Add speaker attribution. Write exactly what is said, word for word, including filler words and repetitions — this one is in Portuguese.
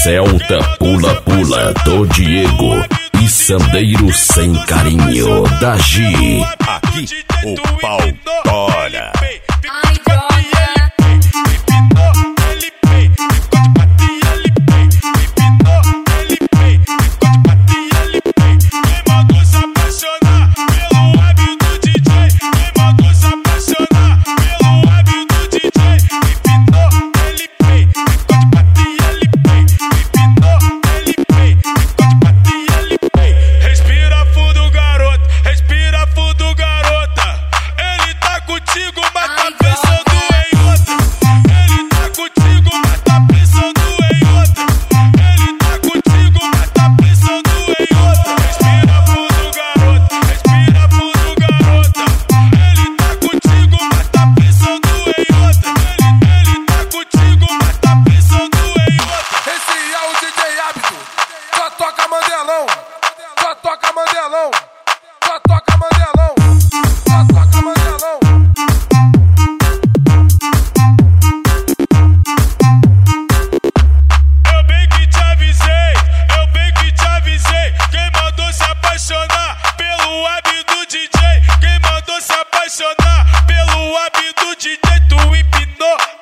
Speaker 1: Celta Pula Pula do Diego e Sandeiro Sem Carinho da Gi.
Speaker 2: Aqui o pau tora.
Speaker 3: Só toca Mandelão, só toca Mandelão, só toca Mandelão.
Speaker 4: Eu bem que te avisei, eu bem que te avisei. Quem mandou se apaixonar pelo web do D J? Quem mandou se apaixonar pelo web do D J? Tu empinou.